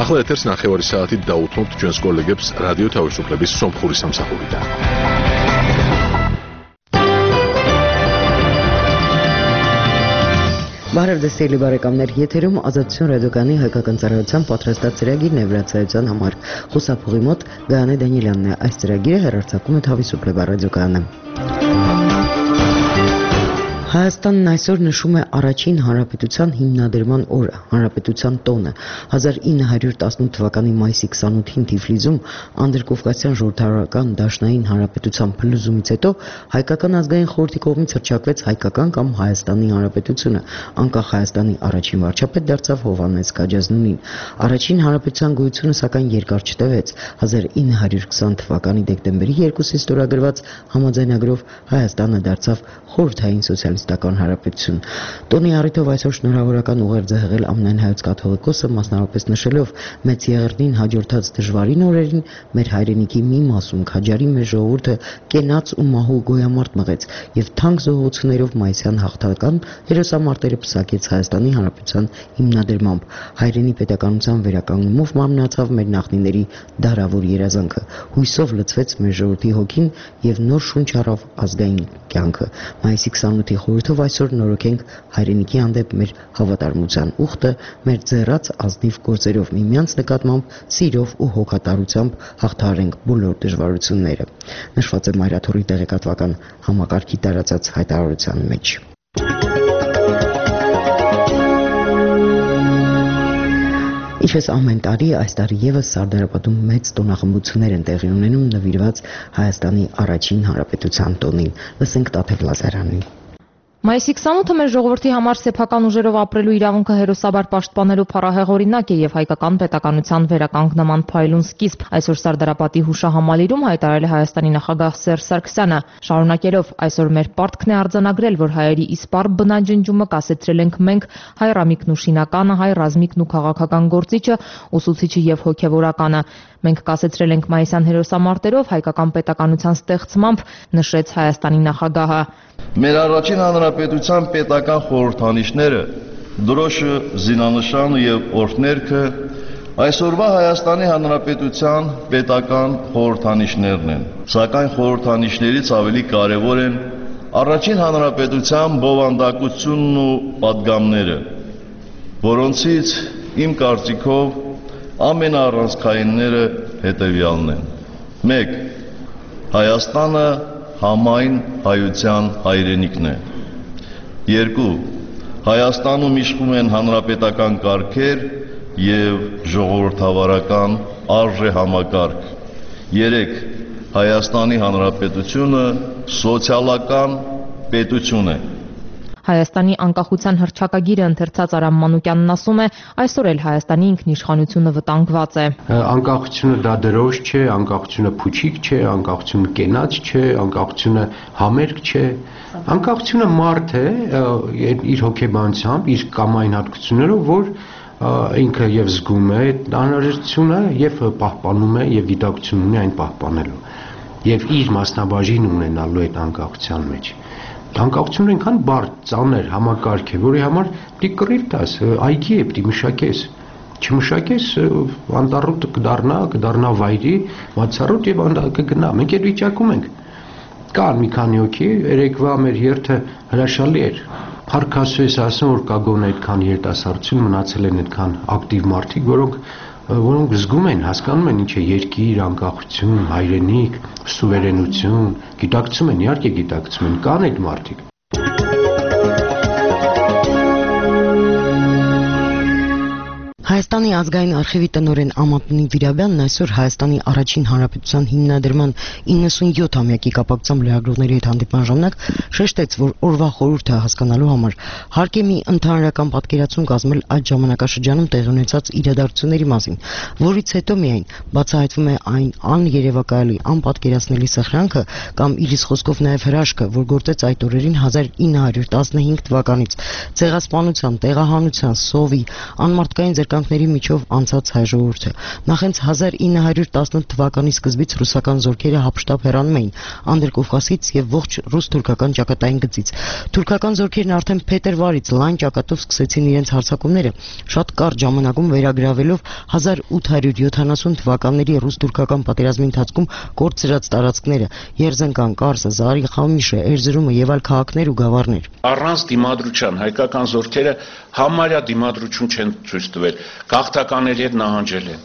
ახლა ეთერს ნახევარი საათით დაუთმობთ ჩვენს კოლეგებს რადიო თავისუფლების სომხური სამსახურიდან. Բարև բարեկամներ, եթերում ազատություն ռադիոկայանի հայկական ծառայության պատրաստած ծրագիրն է վրացայության համար։ Խուսափողի մոտ Գայանե Դանիելյանն է այս ծրագիրը հեռարձակում է Თავისუფლება ռադիոկայանը։ Հայաստանն այսօր նշում է առաջին հանրապետության հիմնադրման օրը, հանրապետության տոնը։ 1918 թվականի մայիսի 28-ին Թիֆլիսում Անդրկովկասյան ժողովրդավարական դաշնային հանրապետության փլուզումից հետո հայկական ազգային խորհրդի կողմից հռչակվեց հայկական կամ Հայաստանի հանրապետությունը, անկախ Հայաստանի առաջին վարչապետ դարձավ Հովհաննես Քաջազնունին։ Առաջին հանրապետության գոյությունը սակայն երկար չտևեց։ 1920 թվականի դեկտեմբերի 2-ին ստորագրված համաձայնագրով Հայաստանը դարձավ խորհրդային սոցիալիստական հանրապետություն։ Տոնի առիթով այսօր շնորհավորական ուղերձ է հղել ամենայն հայոց կաթողիկոսը, մասնավորապես նշելով մեծ եղերնին հաջորդած դժվարին օրերին մեր հայրենիքի մի մասում քաջարի մեր ժողովուրդը կենաց ու մահու գոյամարտ մղեց եւ թանկ զոհություններով մայիսյան հաղթական հերոսամարտերը պսակեց Հայաստանի հանրապետության հիմնադրմամբ։ Հայրենի պետականության վերականգնումով մարմնացավ մեր նախնիների դարավոր երազանքը։ Հույսով լցվեց մեր ժողովրդի հոգին եւ նոր շունչ առավ ազգային կյանքը։ Մայիսի 28-ի խորհրդով այսօր նորոգենք հայրենիքի հանդեպ մեր հավատարմության ուխտը, մեր ձեռած ազնիվ գործերով միմյանց նկատմամբ սիրով ու հոգատարությամբ հաղթահարենք բոլոր դժվարությունները։ Նշված է Մայրաթորի տեղեկատվական համակարգի տարածած հայտարարության մեջ։ Ինչպես ամեն տարի, այս տարի եւս Սարդարապատում մեծ տոնախմբություններ են տեղի ունենում նվիրված Հայաստանի առաջին հանրապետության տոնին։ Լսենք Տաթև Լազարանին։ Մայիսի 28-ը մեր ժողովրդի համար սեփական ուժերով ապրելու իրավունքը հերոսաբար պաշտպանելու փառահեղ օրինակ է եւ հայկական պետականության վերականգնման փայլուն սկիզբ։ Այսօր Սարդարապատի հուշահամալիրում հայտարարել է Հայաստանի նախագահ Սերժ Սարգսյանը, շարունակելով այսօր մեր պարտքն է արձանագրել, որ հայերի իսպառ բնաջնջումը կասեցրել ենք մենք, հայ Ռամիկն ու Շինականը, հայ Ռազմիկն ու քաղաքական գործիչը, ուսուցիչը եւ հոգեվորականը։ Մենք կասեցրել ենք մայիսյան հերոսամարտերով հայկական պետականության ստեղծմամբ, նշեց Հայաստանի նախագահը։ Մեր առաջին հանրապետության պետական խորհրդանիշները, դրոշը, զինանշանը եւ օրհներգը այսօրվա Հայաստանի հանրապետության պետական խորհրդանիշներն են։ Սակայն խորհրդանիշներից ավելի կարևոր են առաջին հանրապետության բովանդակությունն ու պատգամները, որոնցից իմ կարծիքով ամենաառանցքայինները հետևյալն են. 1. Հայաստանը համայն հայության հայրենիքն է։ 2. Հայաստանում իշխում են հանրապետական կարգեր եւ ժողովրդավարական արժեհամակարգ։ 3. Հայաստանի հանրապետությունը սոցիալական պետություն է։ Հայաստանի անկախության հռչակագիրը ընթերցած Արամ Մանուկյանն ասում է, այսօր էլ Հայաստանի ինքնիշխանությունը վտանգված է։ Անկախությունը դա դրոշ չէ, անկախությունը փուչիկ չէ, անկախությունը կենաց չէ, անկախությունը համերգ չէ։ Անկախությունը մարդ է իր հոգեբանությամբ, իր կամային հատկություններով, որ ինքը եւ զգում է անհրաժեշտությունը եւ պահպանում է եւ գիտակցություն ունի այն պահպանելու եւ իր մասնաբաժին ունենալու այդ անկախության մեջ։ Անկախությունը այնքան բարդ, ծանր համակարգ է, որի համար պիտի կռիվ տաս, այգի է պիտի մշակես։ Չմշակես անտառոտ կդառնա վայրի, մացառոտ եւ կգնա։ Մենք այդ վիճակում ենք։ Կան մի քանի հոգի, երեկվա մեր երթը հրաշալի էր։ Փառքասու ես ասում, որ կա գոնե այդքան երիտասարդություն մնացել են այդքան ակտիվ մարդիկ, որոնք զգում են, հասկանում են ինչ է երկիր, անկախություն, հայրենիք, սուվերենություն, գիտակցում են, իհարկե գիտակցում են, կան այդ մարդիկ։ Հայաստանի ազգային արխիվի տնօրեն Ամատունի Վիրաբյանն այսօր Հայաստանի առաջին հանրապետության հիմնադրման 97-ամյակի կապակցությամբ լրագրողների հետ հանդիպման ժամանակ շեշտեց, որ օրվա խորհուրդը հասկանալու համար հարկ է մի ընդհանրական պատկերացում կազմել այդ ժամանակաշրջանում տեղի ունեցած իրադարձությունների մասին, որից հետո միայն բացահայտվում է այն աներևակայալի, անպատկերացնելի սխրանքը կամ իրից խոսքով նաև հրաշքը, որ գործեց այդ օրերին 1915 թվականից ցեղասպանության, տեղահանության, սովի, անմարդկային ձեռքբերումների թուրքերի միջով անցած հայ ժողովուրդը։ Նախ հենց 1918 թվականի սկզբից ռուսական զորքերը հապշտապ հեռանում էին Անդրկովկասից եւ ողջ ռուս-թուրքական ճակատային գծից։ Թուրքական զորքերն արդեն փետրվարից լայն ճակատով սկսեցին իրենց հարձակումները, շատ կարճ ժամանակում վերագրավելով 1870 թվականների ռուս-թուրքական պատերազմի ընթացքում կորցրած տարածքները՝ Երզենկան, Կարսը, Զարի, Խամիշը, Էրզրումը եւ այլ քաղաքներ ու գավառներ։ Առանց դիմադրության հայկական զորքերը համարյա դիմադրություն չեն ցույց տվել, գաղթականների հետ նահանջել են։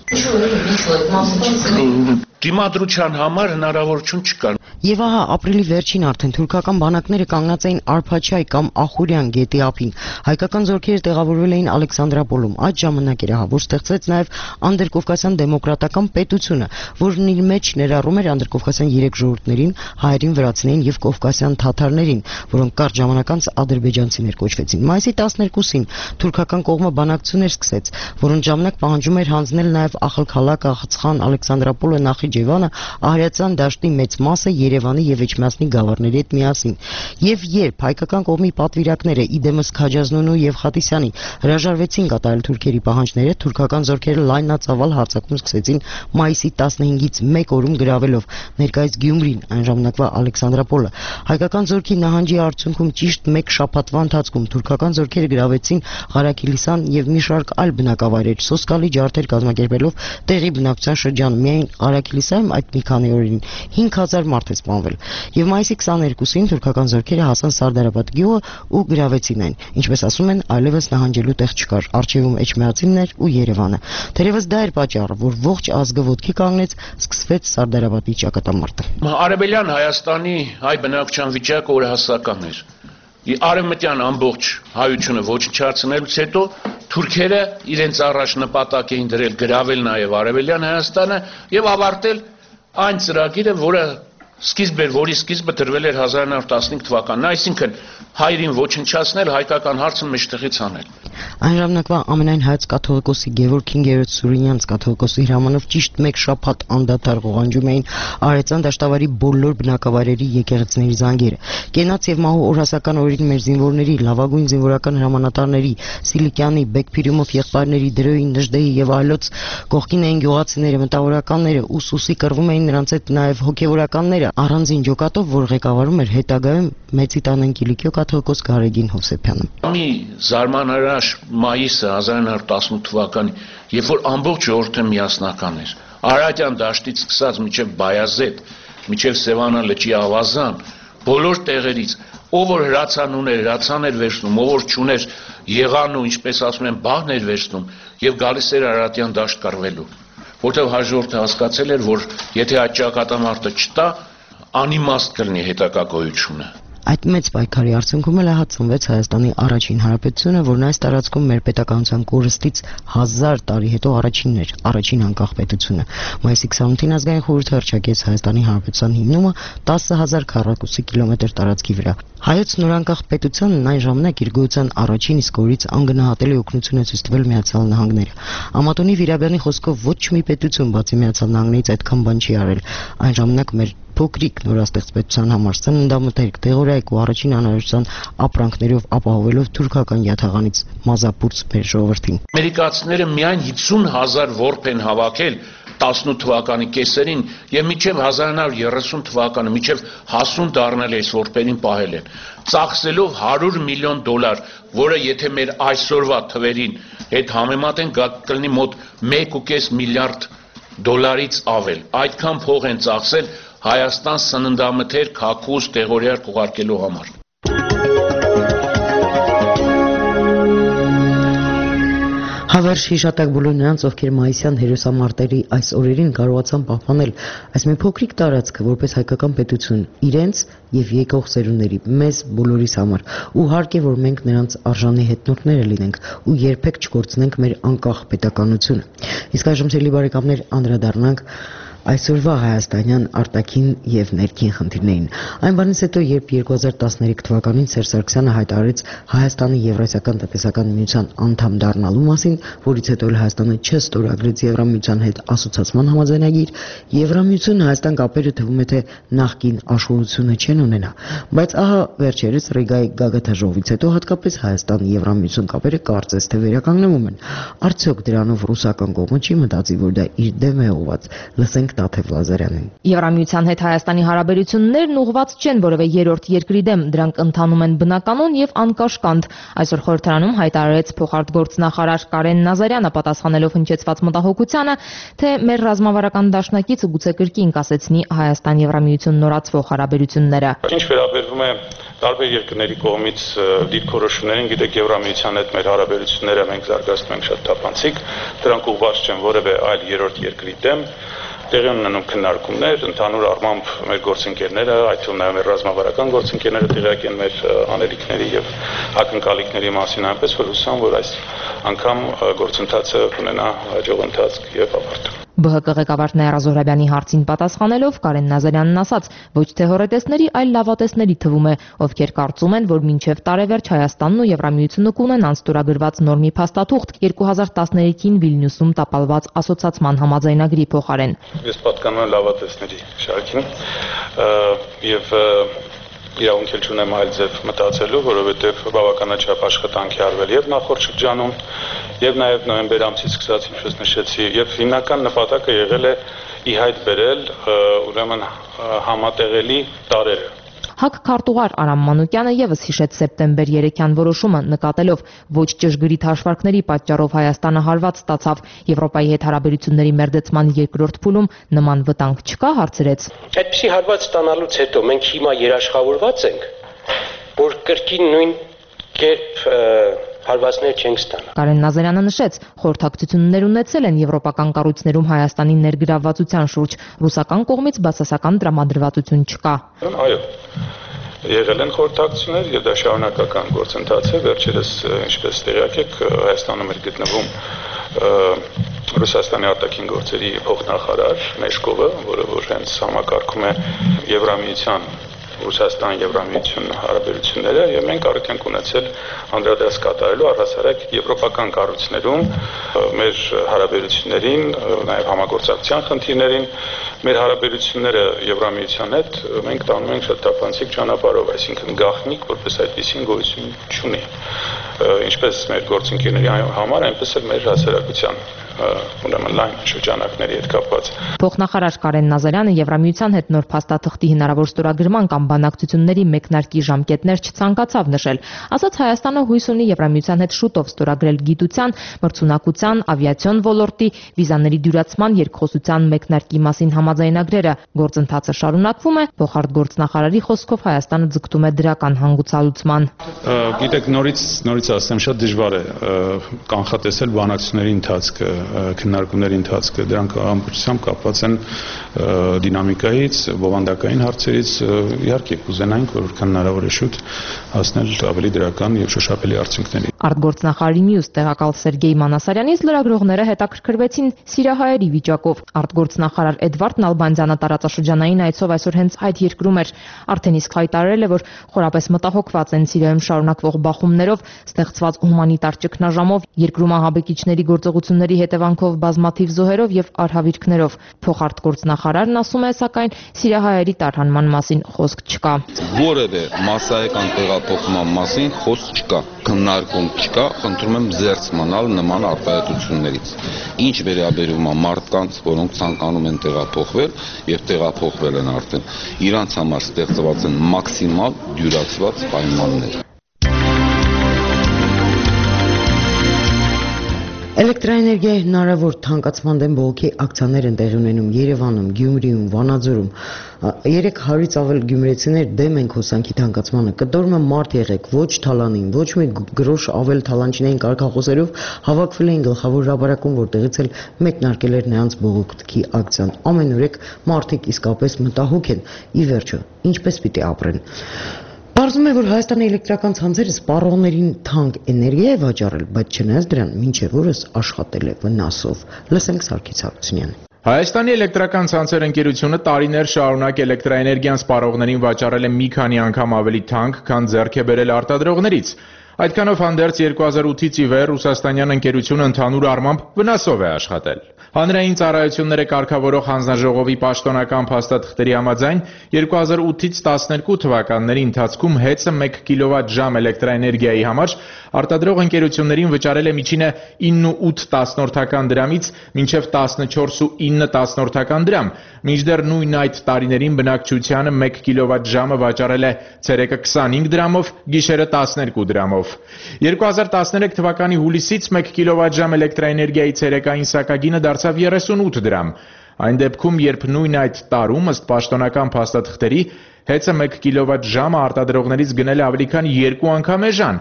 Դիմադրության համար հնարավորություն չկար։ Եվ ահա ապրիլի վերջին արդեն թուրքական բանակները կանգնած էին Արփաչայ կամ Ախուրյան գետի ափին։ Հայկական զորքերը տեղավորվել էին Ալեքսանդրապոլում։ Այդ ժամանակ էր որ ստեղծվեց նաև Անդրկովկասյան դեմոկրատական պետությունը, որն իր մեջ ներառում էր Անդրկովկասյան 3 ժողովուրդներին, հայերին, վրացիներին եւ կովկասյան թաթարներին, որոնք կարճ ժամանակ անց ադրբեջանցիներ կոչվեցին։ Մայիսի 12-ին թուրքական կողմը բանակցություններ սկսեց, որոնց ժամանակ պահանջում էր հանձնել նաև Ախալքալակը, Ախցխան, Ալեքսանդրապոլը, Նախիջևանը, Ահրիացան դաշտի մեծ մասը Երևանի եւ Էջմիածնի գավառների հետ միասին։ Եվ երբ հայկական կողմի պատվիրակները Իդեմս Քաջազնունու եւ Խատիսյանի հրաժարվեցին կատարել թուրքերի պահանջները, թուրքական զորքերը լայնածավալ հարձակում սկսեցին մայիսի 15-ից 1 օրում գրավելով ներկայիս Գյումրին, այն ժամանակվա Ալեքսանդրապոլը։ Հայկական զորքի նահանջի արդյունքում ճիշտ 1 շաբաթվա ընթացքում թուրքական զորքերը գրավեցին Ղարաքիլիսան եւ մի շարք այլ բնակավայրեր, սոսկալի ջարդեր կազմակերպելով տեղի բնակչության շրջանում։ Միայն Ղարաքիլիսայում այդ մի քանի օրերին 5000 մարդ է սպանվել։ Եվ մայիսի 22-ին թուրքական զորքերը հասան Սարդարապատ գյուղը ու գրավեցին այն։ Ինչպես ասում են, այլևս նահանջելու տեղ չկար։ Արխիվում Էջմիածինն էր ու Երևանը։ Թերևս դա էր պատճառը, որ ողջ ազգը ոտքի կանգնեց, սկսվեց Սարդարապատի ճակատամարտը։ Արևելյան Հայաստանի հայ բնակչության վիճակը օրհասական էր։ Արևմտյան ամբողջ հայությունը ոչնչացնելուց հետո թուրքերը իրենց առաջ նպատակ էին դրել գրավել նաև Արևելյան Հայաստանը եւ ավարտել այն ծրագիրը, որի սկիզբը դրվել էր 1915 թվականին, այսինքն հայրին ոչնչացնել, հայկական հարցը մեջտեղից անել։ Այն ժամանակվա ամենայն հայոց կաթողիկոսի Գևորգ 5-րդ Սուրինյանց կաթողիկոսի հրամանով ճիշտ 1 շաբաթ անդադար ղողանջում էին Արարատյան դաշտավարի բոլոր բնակավայրերի եկեղեցիների զանգերը։ Կենաց եւ մահու օրհասական օրերին մեր զինվորների, լավագույն զինվորական հրամանատարների, Սիլիկյանի, Բեկփիրյումով եղբայրների, Դրոյի, Նժդեի եւ այլոց կողքին էին գյուղացիները, մտավորականները, ուսուսի կռվում էին նրանց հետ նաև հոգեվորականները, առանձին ջոկատով, որ ղեկավարում էր հետագայում Մեծի տանեն Կիլիկիո կաթողիկոս Գարեգին Հովսեփյանը։ Մի զարմանալի մայիսը 1918 թվականի, երբ որ ամբողջ ժողովուրդը միասնական էր, Արարատյան դաշտից սկսած մինչև Բայազեդ, մինչև Սևանա լճի ավազան, բոլոր տեղերից, ով որ հրացան ուներ, հրացան էր վերցնում, ով որ չուներ, եղան ու ինչպես ասում են, բաղն էր վերցնում եւ գալիս էր Արարատյան դաշտ կռվելու, որտեղ հայ ժողովուրդը հասկացել էր, որ եթե այդ ճակատամարտը չտա, անիմաստ կլինի հետագա գոյությունը։ Այդ մեծ պայքարի արդյունքում էլ հատցնվեց Հայաստանի առաջին հանրապետությունը, որն այս տարածքում մեր պետականության կորստից 1000 տարի հետո առաջինն էր, առաջին անկախ պետությունը։ Մայիսի 28-ին ազգային խորհուրդը հռչակեց Հայաստանի հանրապետության հիմնումը 10000 քառակուսի կիլոմետր տարածքի վրա։ Հայոց նորանկախ պետությանն այն ժամանակ իր գոյության առաջին իսկ օրից անգնահատելի օգնություն է ցույց տվել Միացյալ Նահանգները։ Ամատոնի Վիրաբյանի խոսքով ոչ մի պետություն բացի Միացյալ Նահանգներից այդքան բան չի արել։ Այն ժամանակ մեր փոքրիկ նորաստեղծ պետության համար սննդամթերք, տեղորայք ու առաջին անհրաժեշտության ապրանքներով ապահովելով թուրքական յաթաղանից մազապուրց մեր ժողովրդին։ Ամերիկացիները միայն 50000 որբ են հավաքել 18 թվականի կեսերին եւ մինչեւ 1930 թվականը մինչեւ հասուն դառնել այս որբերին պահել են, ծախսելով $100 միլիոն, որը եթե մեր այսօրվա թվերին հետ համեմատենք, կլինի մոտ 1.5 միլիարդ դոլարից ավել։ Այդքան փող են ծախսել Հայաստան սննդամթերք, հագուստ, տեղորայք ուղարկելու համար։ Հավերժ հիշատակ բոլոր նրանց, ովքեր մայիսյան հերոսամարտերի այս օրերին կարողացան պահպանել այս մի փոքրիկ տարածքը որպես հայկական պետություն իրենց եւ եկող սերունդների, մեզ բոլորիս համար, ու հարկ է, որ մենք նրանց արժանի հետնորդները լինենք ու երբեք չկորցնենք մեր անկախ պետականությունը։ Իսկ այժմ ցելի բարեկամներ անդրադառնանք այսօրվա հայաստանյան արտաքին եւ ներքին խնդիրներին։ Այն բանից հետո, երբ 2013 թվականին Սերժ Սարգսյանը հայտարարեց Հայաստանի Եվրասիական տնտեսական միության անդամ դառնալու մասին, որից հետո Հայաստանը չստորագրեց Եվրամիության հետ ասոցիացիան համաձայնագիր, Եվրամիությունը Հայաստան կապերը թվում է թե նախկին աշխորհությունը չեն ունենա, բայց ահա վերջերս Ռիգայի գագաթաժողովից հետո հատկապես Հայաստան-Եվրամիություն կապերը կարծես թե վերականգնվում են։ Արդյոք դրանով ռուսական կողմը չի մտածի, որ դա իր դեմ է ուղղված։ Լսենք Տաթև Լազարյանին։ Եվրամիության հետ Հայաստանի հարաբերություններն ուղղված չեն որևէ երրորդ երկրի դեմ, դրանք ընթանում են բնականon եւ անկաշկանդ։ Այսօր խորհրդարանում հայտարարեց փոխարտգործնախարար Կարեն Նազարյանը, պատասխանելով հնչեցված մտահոգությանը, թե մեր ռազմավարական դաշնակիցը գուցե կրկին կասեցնի Հայաստան-Եվրամիություն նորացվող հարաբերությունները։ Ինչ վերաբերվում է տարբեր երկրների կողմից դիրքորոշումներին, գիտեք, Եվրամիության հետ մեր հարաբերությունները մենք զարգացնում ենք շատ թափանցիկ, դրանք ուղղված չեն որևէ այլ երրորդ երկրի դեմ, տեղի ունենում քննարկումներ, ընդհանուր առմամբ մեր գործընկերները, այդ թվում նաև մեր ռազմավարական գործընկերները տեղյակ են մեր անելիքների եւ ակնկալիքների մասին, այնպես որ հուսամ, որ այս անգամ գործընթացը կունենա հաջող ընթացք եւ ավարտ։ ԲՀԿ ղեկավար Նաիրա Զոհրաբյանի հարցին պատասխանելով Կարեն Նազարյանն ասաց, ոչ թե հոռետեսների, այլ լավատեսների թվում է, ովքեր կարծում են, որ մինչև տարեվերջ Հայաստանն ու Եվրամիությունը կունենան ստորագրված նորմի փաստաթուղթ 2013-ին Վիլնյուսում տապալված ասոցիացիան համաձայնագրի փոխարեն։ Ես պատկանում եմ լավատեսների շարքին եւ իրավունք էլ չունեմ այլ ձև մտածելու, որովհետև բավականաչափ աշխատանքի արվել եւ նախորդ շրջանում եւ նաեւ նոյեմբեր ամսից սկսած, ինչպես նշեցի, եւ հիմնական նպատակը եղել է ի հայտ բերել ուրեմն համատեղելի տարերը։ ՀԱԿ քարտուղար Արամ Մանուկյանը եւս հիշեց սեպտեմբեր 3-յան որոշումը, նկատելով ոչ ճշգրիտ հաշվարկների պատճառով Հայաստանը հարված ստացավ Եվրոպայի հետ հարաբերությունների մերձեցման երկրորդ փուլում նման վտանգ չկա, հարցրեց։ Այդպիսի հարված ստանալուց հետո մենք հիմա երաշխավորված ենք, որ կրկին նույն կերպ հարվածներ չենք ստանա։ Կարեն Նազարյանը նշեց, խորհրդակցություններ ունեցել են եվրոպական կառույցներում Հայաստանի ներգրավվածության շուրջ, ռուսական կողմից բացասական տրամադրվածություն չկա։ Այո, եղել են խորհրդակցություններ եւ դա շարունակական գործընթաց է, վերջերս ինչպես տեղյակ եք, Հայաստանում էր գտնվում Ռուսաստանի արտաքին գործերի փոխնախարար Մեշկովը, որը որ հենց համակարգում է Եվրամիության Ռուսաստան-Եվրամիություն հարաբերությունները եւ մենք արդեն ենք ունեցել անդրադարձ կատարելու առհասարակ եվրոպական կառույցներում մեր հարաբերություններին, նաեւ համագործակցության խնդիրներին, մեր հարաբերությունները Եվրամիության հետ մենք տանում ենք շատ թափանցիկ ճանապարհով, այսինքն գաղտնիք, որպես այդպեսին գոյություն չունի։ Ինչպես մեր գործընկերների համար, այնպես էլ մեր հասարակության ուրեմն լայն շրջանակների հետ կապված։ Փոխնախարար Կարեն Նազարյանը Եվրամիության հետ նոր փաստաթղթի հնարավոր ստորագրման կամ բանակցությունների մեկնարկի ժամկետներ չցանկացավ նշել։ Ասաց Հայաստանը հույս ունի Եվրամիության հետ շուտով ստորագրել գիտության, մրցունակության, ավիացիոն ոլորտի, վիզաների դյուրացման երկխոսության մեկնարկի մասին համաձայնագրերը։ Գործընթացը շարունակվում է, փոխարտգործնախարարի խոսքով Հայաստանը ձգտում է դրական հանգուցալուծման։ Գիտեք, նորից ասեմ, շատ դժվար է կանխատեսել բանակցությունների ընթացքը, քննարկումների ընթացքը, դրանք ամբողջությամբ կապված են դինամիկայից, բովանդակային հարցերից, իհարկե կուզենայինք, որ հնարավոր է շուտ հասնել ավելի դրական եւ շոշափելի արդյունքների։ Արտգործնախարարի մյուս տեղակալ Սերգեյ Մանասարյանից լրագրողները հետաքրքրվեցին սիրիահայերի վիճակով։ Արտգործնախարար Էդվարդ Նալբանդյանը տարածաշրջանային այցով այսօր հենց այդ երկրում էր, արդեն իսկ հայտարարել է, որ խորապես մտահոգված են Սիրիայում շարունակվող բախումներով, ստեղծված հումանիտար ճգնաժամով, երկրում ահաբեկիչների գործողությունների հետևանքով բազմաթիվ զոհերով եւ արհավիրքներով։ Փոխարտգործնախարարն ասում է, սակայն սիրիահայերի տարհանման մասին խոսք չկա։ Որևէ մասսայական տեղափոխման մասին խոսք չկա, քննարկում չկա, խնդրում եմ զերծ մնալ նման արտահայտություններից։ Ինչ վերաբերում է մարդկանց, որոնք ցանկանում են տեղափոխվել եւ տեղափոխվել են արդեն, իրանց համար ստեղծված են մաքսիմալ դյուրացված պայմաններ։ Էլեկտրաէներգիայի հնարավոր թանկացման դեմ բողոքի ակցիաներ են տեղի ունենում Երևանում, Գյումրիում, Վանաձորում։ 300-ից ավել գյումրեցիներ դեմ են հոսանքի թանկացմանը։ Կտորում է մարդ եղեք, ոչ թալանին, ոչ մի գրոշ ավել թալանչինային կարգախոսերով հավաքվել էին գլխավոր հրապարակում, որտեղից էլ մեկնարկել էր նրանց բողոքի ակցիան։ Ամենուրեք մարդիկ իսկապես մտահոգ են։ Ի վերջո, ինչպես պիտի ապրեն։ Պարզվում է, որ Հայաստանի էլեկտրական ցանցերը սպառողներին թանկ էներգիա է վաճառել, բայց չնայած դրան մինչև օրս աշխատել է վնասով։ Լսենք Սարգիս Հարությունյանին։ Հայաստանի էլեկտրական ցանցեր ընկերությունը տարիներ շարունակ էլեկտրաէներգիան սպառողներին վաճառել է մի քանի անգամ ավելի թանկ, քան ձեռք է բերել արտադրողներից։ Այդքանով հանդերձ 2008-ից ի վեր ռուսաստանյան ընկերությունը ընդհանուր առմամբ վնասով է աշխատել։ Հանրային ծառայությունները կարգավորող հանձնաժողովի պաշտոնական փաստաթղթերի համաձայն 2008-ից 12 թվականների ընթացքում ՀԵՑ-ը 1 կիլովատ-ժամ էլեկտրաէներգիայի համար արտադրող ընկերություններին վճարել է միջինը 9.8 դրամից մինչև 14.9 դրամ, մինչդեռ նույն այդ տարիներին բնակչությանը 1 կիլովատ-ժամը վաճառել է ցերեկը 25 դրամով, գիշերը 12 դրամով։ 2013 թվականի հուլիսից 1 կիլովատ-ժամ էլեկտրաէներգիայի ցերեկային սակագինը դարձավ 38 դրամ։ Այն դեպքում, երբ նույն այդ տարում ըստ պաշտոնական փաստաթղթերի ՀԵՑ-ը 1 կիլովատ-ժամը արտադրողներից գնել է ավելի քան 2 անգամ էժան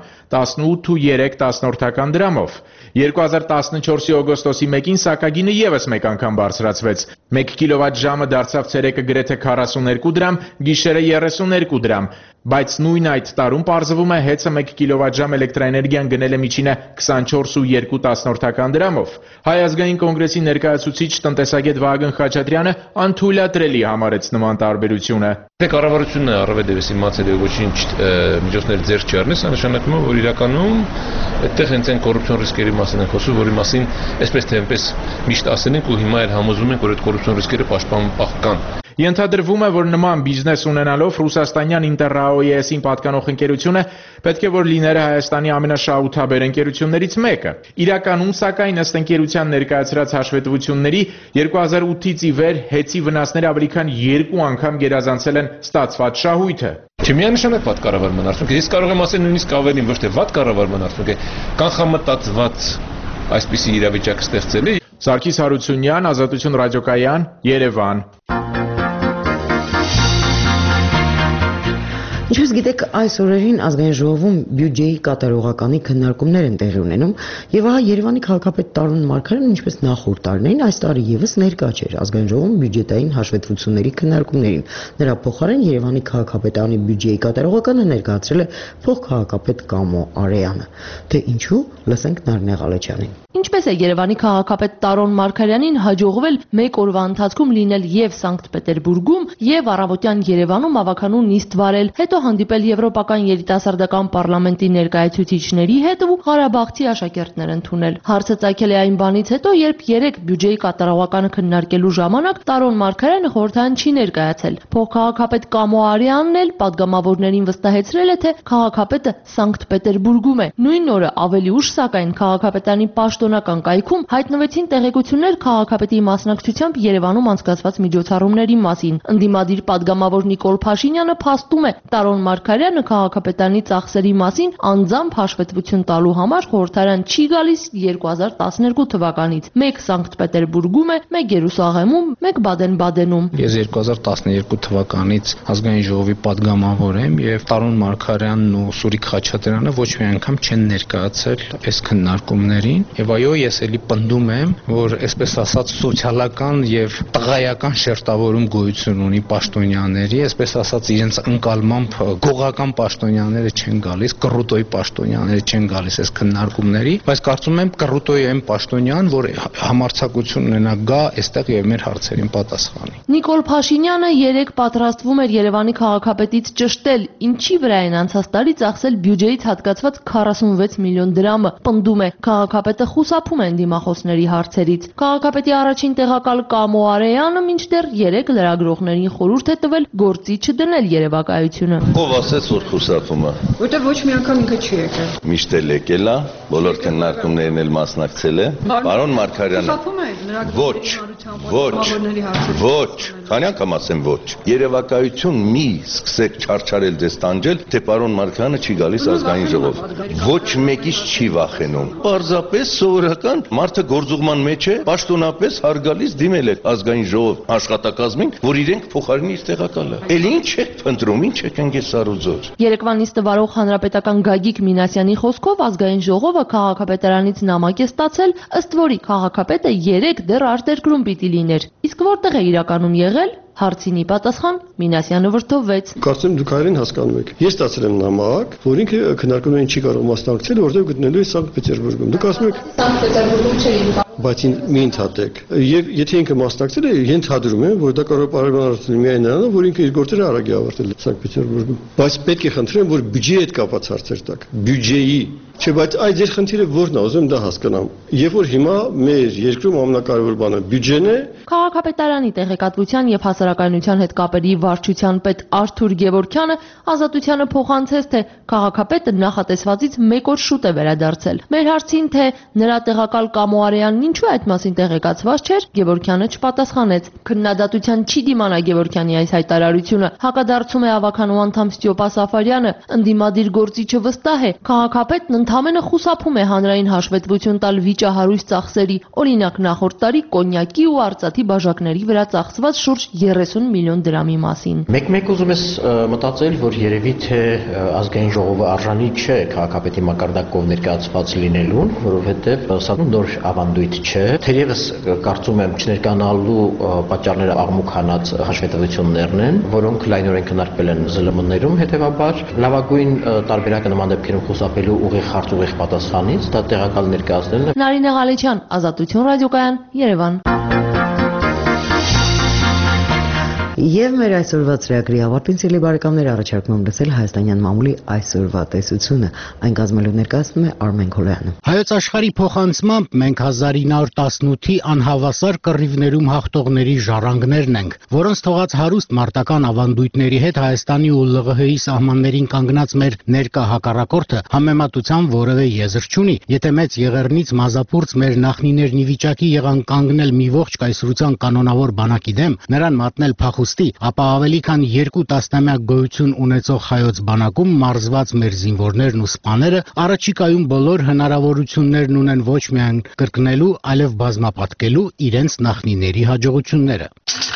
18.3 դրամով։ 2014-ի օգոստոսի 1-ին սակագինը եւս մեկ անգամ բարձրացվեց։ 1 կիլովատ-ժամը դարձավ ցերեկը գրեթե 42 դրամ, գիշերը 32 դրամ, բայց նույն այդ տարում պարզվում է ՀԵՑ-ը 1 կիլովատ-ժամ էլեկտրաէներգիան գնել է միջինը 24.2 դրամով։ Հայ ազգային կոնգրեսի ներկայացուցիչ տնտեսագետ Վահագն Խաչատրյանը անթույլատրելի համարեց նման տարբերությունը։ Կառավարությունն է առավելևս իմացել է ոչինչ միջոցներ ձեռք չառնել, սա նշանակում է, որ իրականում այդտեղ հենց այն կոռուպցիոն ռիսկերի մասին են խոսում, որի մասին այսպես թե այնպես միշտ ասել ենք ու հիմա էլ համոզում ենք, որ այդ կոռուպցիոն ռիսկերը պաշտպանող կան։ Ենթադրվում է, որ նման բիզնես ունենալով ռուսաստանյան Ինտերրաոես-ին պատկանող ընկերությունը պետք է որ լիներ Հայաստանի ամենաշահութաբեր ընկերություններից մեկը։ Իրականում, սակայն, ըստ ընկերության ներկայացրած հաշվետվությունների 2008-ից ի վեր ՀԵՑ-ի վնասները ավելի քան 2 անգամ գերազանցել են ստացված շահույթը։ Չմիանշանակ վատ կառավարման արդյունք է։ Ես կարող եմ ասել նույնիսկ ավելին, ոչ թե վատ կառավարման արդյունք է, կանխամտածված այսպիսի իրավիճակ ստեղծել է։ Սարգիս Հարությունյան, Ազատություն ռադիոկայան, Երևան։ Ինչպես գիտեք, այս օրերին ազգային ժողովում բյուջեի կատարողականի քննարկումներ են տեղի ունենում, եւ ահա Երևանի քաղաքապետ Տարոն Մարգարյանը, ինչպես նախորդ տարիներին, այս տարի եւս ներկա չէր ազգային ժողովում բյուջետային հաշվետվությունների քննարկումներին։ Նրա փոխարեն Երևանի քաղաքապետարանի բյուջեի կատարողականը ներկայացրել է փոխքաղաքապետ Կամո Արեյանը։ Թե ինչու, լսենք Նարինե Ղալեչյանին։ Ինչպես է Երևանի քաղաքապետ Տարոն Մարգարյանին հաջողվել մեկ օրվա ընթացքում լինել եւ Սանկտ Պետերբուրգում եւ առավոտյան Երևանում ավականու նիստ վարել, հետո հանդիպել եվրոպական երիտասարդական պարլամենտի ներկայացուցիչների հետ ու Ղարաբաղցի աշակերտներ ընդունել։ Հարցը ծագել է այն բանից հետո, երբ երեք բյուջեի կատարողականը քննարկելու ժամանակ Տարոն Մարգարյանը խորհրդային չի ներկայացել։ Փոխքաղաքապետ Կամո Արեյանն էլ պատգամավորներին վստահեցրել է, թե քաղաքապետը Սանկտ Պետերբուրգում է։ Նույն օրը ավելի ուշ, սակայն քաղաքապետարանի պաշտոնական կայքում հայտնվեցին տեղեկություններ քաղաքապետի մասնակցությամբ Երևանում անցկացված միջոցառումների մասին։ Ընդդիմադիր պատգամավոր Նիկոլ Փաշինյանը փաստում է, Տարոն Մարգարյանը քաղաքապետարանի ծախսերի մասին անձամբ հաշվետվություն տալու համար խորհրդարան չի գալիս 2012 թվականից։ Մեկ Սանկտ Պետերբուրգում է, մեկ Երուսաղեմում, մեկ Բադեն-Բադենում։ Ես 2012 թվականից ազգային ժողովի պատգամավոր եմ եւ Տարոն Մարգարյանն ու Սուրիկ Խաչատրյանը ոչ մի անգամ չեն ներկայացել այս քննարկումներին եւ այո, ես էլի պնդում եմ, որ այսպես ասած սոցիալական եւ տղայական շերտավորում գոյություն ունի պաշտոնյաների, այսպես ասած իրենց ընկալմամբ գողական պաշտոնյաները չեն գալիս, կռուտոյի պաշտոնյաները չեն գալիս այս քննարկումների, բայց կարծում եմ կռուտոյի այն պաշտոնյան, որ համարձակություն ունենա գա այստեղ եւ մեր հարցերին պատասխանի։ Նիկոլ Փաշինյանը երեք պատրաստվում էր Երևանի քաղաքապետից ճշտել, ինչի վրա են անցած տարի ծախսել բյուջեից հատկացված 46 միլիոն դրամը։ Պնդում է, քաղաքապետը խուսափում են դիմախոսների հարցերից։ Քաղաքապետի առաջին տեղակալ Կամո Արեյանը մինչդեռ երեք լրագրողներին խորհուրդ է տվել գործի չդնել երևակայությունը։ Ով ասեց, որ խուսափում է։ Որտեղ ոչ մի անգամ ինքը չի եկել։ Միշտ էլ եկել է, բոլոր քննարկումներին էլ մասնակցել է։ Պարոն Մարգարյանը։ Ոչ, քանի անգամ ասեմ ոչ։ Երևակայություն մի սկսեք չարչարել ձեզ տանջել, թե պարոն Մարգարյանը չի գալիս ազգային ժողով։ Ոչ մեկից չի վախենում։ Պարզապես սովորական մարդը գործուղման մեջ է, պաշտոնապես հարգալից դիմել է ազգային ժողով աշխատակազմին, որ իրենք փոխարինի իր տեղակալը։ Էլ ինչ է փնտրում, ինչ է կնգես սարուձոր։ Երեկվան նիստը վարող հանրապետական Գագիկ Մինասյանի խոսքով ազգային ժողովը քաղաքապետարանից նամակ է ստացել, ըստ որի քաղաքապետը 3 դեռ արտերկրում պիտի լիներ։ Իսկ որտեղ է իրականում եղել։ Հարցինի պատասխան Մինասյանը վրդովվեց։ Կարծեմ դուք այրեն հասկանում եք։ Ես ստացել եմ նամակ, որ ինքը քննարկումներին չի կարող մասնակցել, որտեղ գտնելու է Սանկտ Պետերբուրգում։ Դուք ասում եք Սանկտ Պետերբուրգում չէի։ բայց մի ընդհատեք։ Եվ եթե ինքը մասնակցել է, ենթադրում եմ, որ դա կարող է պարբերություն միայն նրանով, որ ինքը իր գործերը արագ է ավարտել Սանկտ Պետերբուրգում։ Բայց պետք է խնդրեմ, որ բյուջեի հետ կապված հարցեր տակ։ Բյուջեի Չէ, բայց այդ ձեր խնդիրը ո՞րն է, ուզում եմ դա հասկանամ։ Երբ որ հիմա մեր երկրում ամենակարևոր բանը բյուջեն է, Քաղաքապետարանի տեղեկատվության եւ հասարակայնության հետ կապերի վարչության պետ Արթուր Գևորգյանը Ազատությանը փոխանցեց, թե քաղաքապետը նախատեսվածից 1 օր շուտ է վերադարձել։ Մեր հարցին, թե նրա տեղակալ Կամո Արեյանն ինչու այդ մասին տեղեկացված չէր, Գևորգյանը չպատասխանեց։ Քննադատության չի դիմանա Գևորգյանի այս հայտարարությունը, հակադարձում է ավականու անդամ Ստյոպա Սաֆարյանը, ընդդիմադիր գործիչը վստահ է, քաղաքապետն ընդամենը խուսափում է հանրային հաշվետվություն տալ վիճահարույց ծախսերի, օրինակ նախորդ տարի կոնյակի ու արծաթի բաժակների վրա ծախսված շուրջ 30 միլիոն դրամի մասին։ Մեկ ուզում ես մտածել, որ երևի թե ազգային ժողովը արժանի չէ քաղաքապետի մակարդակով ներկայացված լինելուն, որովհետև սա նոր ավանդույթ չէ։ Թերևս կարծում եմ չներկանալու պատճառները աղմուկ հանած հաշվետվություններն են, որոնք լայնորեն քննարկվել են ԶԼՄ-ներում, հետևաբար լավագույն տարբերակը նման դեպքերում խուսափելու ուղիղ հարց ուղիղ պատասխանից դա տեղակալ ներկայացնելն է։ Նարինե Ղալեչյան, Ազատություն ռադիոկայան, Երևան։ Եվ մեր այսօրվա ծրագրի ավարտին ցելի բարեկամներ առաջարկում եմ լսել հայաստանյան մամուլի այսօրվա տեսությունը, այն կազմելու ներկայացնում է Արմեն Քոլյանը։ Հայոց աշխարհի փոխանցմամբ մենք 1918-ի անհավասար կռիվներում հաղթողների ժառանգներն ենք, որոնց թողած հարուստ մարտական ավանդույթների հետ Հայաստանի ու ԼՂՀ-ի սահմաններին կանգնած մեր ներկա հակառակորդը համեմատության որևէ եզր չունի։ Եթե մեծ եղեռնից մազապուրց մեր նախնիներն ի վիճակի եղան կանգնել մի ողջ կայսրության կանոնավոր բանակի դեմ, նրան մատնել փախուստի, ապա ավելի քան 2 տասնամյակ գոյություն ունեցող հայոց բանակում մարզված մեր զինվորներն ու սպաները առաջիկայում բոլոր հնարավորություններն ունեն ոչ միայն կրկնելու, այլև բազմապատկելու իրենց նախնիների հաջողությունները։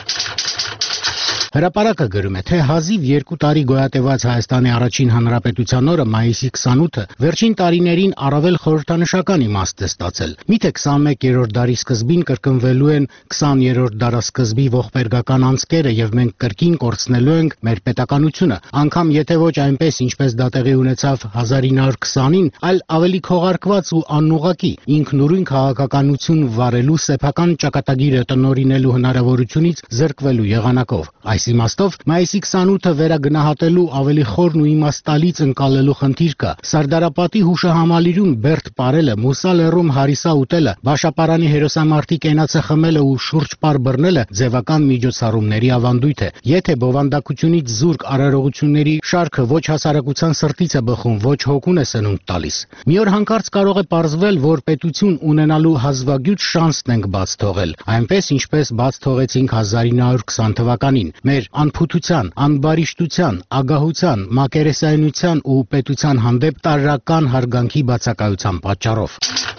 Հրապարակը գրում է, թե հազիվ 2 տարի գոյատևած Հայաստանի առաջին հանրապետության օրը մայիսի 28-ը վերջին տարիներին առավել խորհրդանշական իմաստ է ստացել։ Միթե 21-րդ դարի սկզբին կրկնվելու են 20-րդ դարասկզբի ողբերգական անցքերը եւ մենք կրկին կորցնելու ենք մեր պետականությունը, անգամ եթե ոչ այնպես, ինչպես դա տեղի ունեցավ 1920-ին, այլ ավելի քողարկված ու անուղղակի ինքնուրույն քաղաքականություն վարելու սեփական ճակատագիրը տնօրինելու հնարավորությունից զրկվելու եղանակով։ Այս իմաստով մայիսի 28-ը վերագնահատելու ավելի խորն ու իմաստալից ընկալելու խնդիր կա։ Սարդարապատի հուշահամալիրում բերդ ապարելը, Մուսա լեռում հարիսա ուտելը, Բաշապարանի հերոսամարտի կենացը խմելը ու շուրջպար բռնելը ձևական միջոցառումների ավանդույթ է։ Եթե բովանդակությունից զուրկ արարողությունների շարքը ոչ հասարակության սրտից է բխում, ոչ հոգուն է սնունդ տալիս։ Մի օր հանկարծ կարող է պարզվել, որ պետություն ունենալու հազվագյուտ շանսն ենք բաց թողել, այնպես ինչպես բաց թողեցինք 1920 թվականին։ Մեր անփութության, անբարիշտության, ագահության, մակերեսայնության ու պետության հանդեպ տարրական հարգանքի բացակայության պատճառով։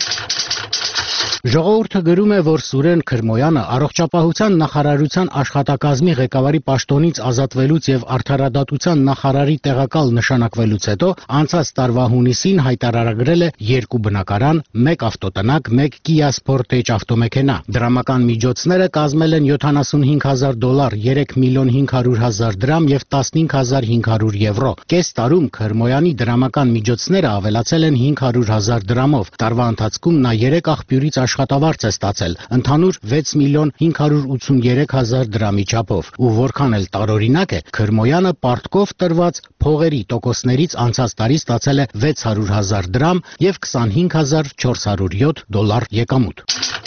Ժողովուրդը գրում է, որ Սուրեն Քրմոյանը առողջապահության նախարարության աշխատակազմի ղեկավարի պաշտոնից ազատվելուց եւ արդարադատության նախարարի տեղակալ նշանակվելուց հետո անցած տարվա հունիսին հայտարարագրել է 2 բնակարան, 1 ավտոտնակ, 1 Kia Sportage ավտոմեքենա։ Դրամական միջոցները կազմել են $75,000, 3,500,000 դրամ եւ 15,500 եվրո։ Կես տարում Քրմոյանի դրամական միջոցները ավելացել են 500,000 դրամով։ Տարվա ընթացքում նա 3 աղբյուրից աշխատավարձ է ստացել, ընդհանուր 6,583,000 դրամի չափով, ու որքան էլ տարօրինակ է, Քրմոյանը պարտքով տրված փողերի տոկոսներից անցած տարի ստացել է 600,000 դրամ եւ $25,407 եկամուտ։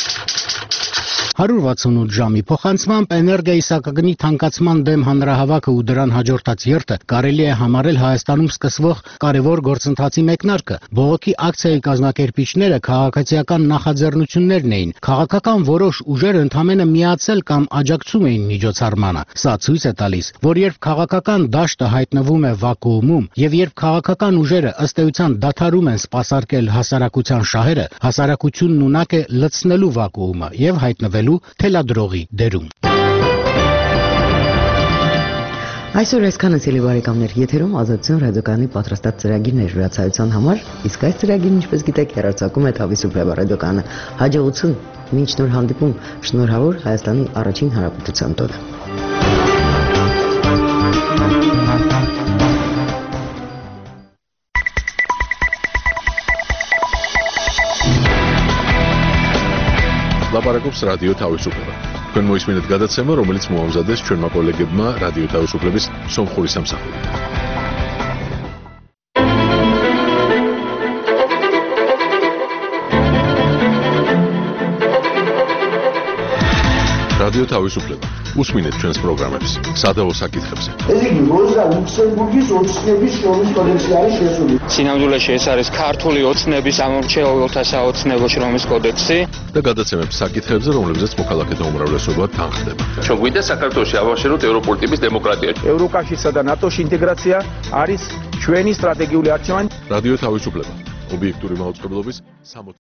168 ժամի փոխանցմամբ էներգիայի սակագնի թանկացման դեմ հանրահավաքը ու դրան հաջորդած երթը կարելի է համարել Հայաստանում սկսվող կարևոր գործընթացի մեկնարկը։ Բողոքի ակցիայի կազմակերպիչները քաղաքացիական նախաձեռնություններն էին, քաղաքական որոշ ուժեր ընդամենը միացել կամ աջակցում էին միջոցառմանը։ Սա ցույց է տալիս, որ երբ քաղաքական դաշտը հայտնվում է վակուումում եւ երբ քաղաքական ուժերը ըստ էության դադարում են սպասարկել հասարակության շահերը, հասարակությունն ունակ է լցնելու վակուումը եւ հայտնվել թելադրողի դերում։ Այսօր այսքանը ցելի բարեկամներ, եթերում Ազատություն ռադիոկայանի պատրաստած ծրագիրն էր հյուրացայության համար, իսկ այս ծրագիրն, ինչպես գիտեք, հեռարձակում է Թավի Սուպրեվա ռադիոկայանը։ Հաջողություն, մինչ նոր հանդիպում, շնորհավոր Հայաստանի առաջին հանրապետության տոնը։ ლაპარაკობს რადიო თავისუფლება. თქვენ მოისმინეთ გადაცემა, რომელიც მოამზადეს ჩვენმა კოლეგებმა რადიო თავისუფლების სომხური სამსახურით. რადიო თავისუფლება. უსმინეთ ჩვენს პროგრამებს სადავო საკითხებზე. ეს იგი როზა ლუქსემბურგის ოცნების შრომის კოდექსი არის შესული. სინამდვილეში ეს არის ქართული ოცნების ამორჩეულთა საოცნებო შრომის კოდექსი და გადაცემებს საკითხებზე, რომლებზეც მოქალაქეთა უმრავლესობა თანხდება. ჩვენ გვინდა საქართველოში ავაშენოთ ევროპული ტიპის დემოკრატია. ევროკავშირსა და ნატოში ინტეგრაცია არის ჩვენი სტრატეგიული არჩევანი. რადიო თავისუფლება. ობიექტური მაუწყებლობის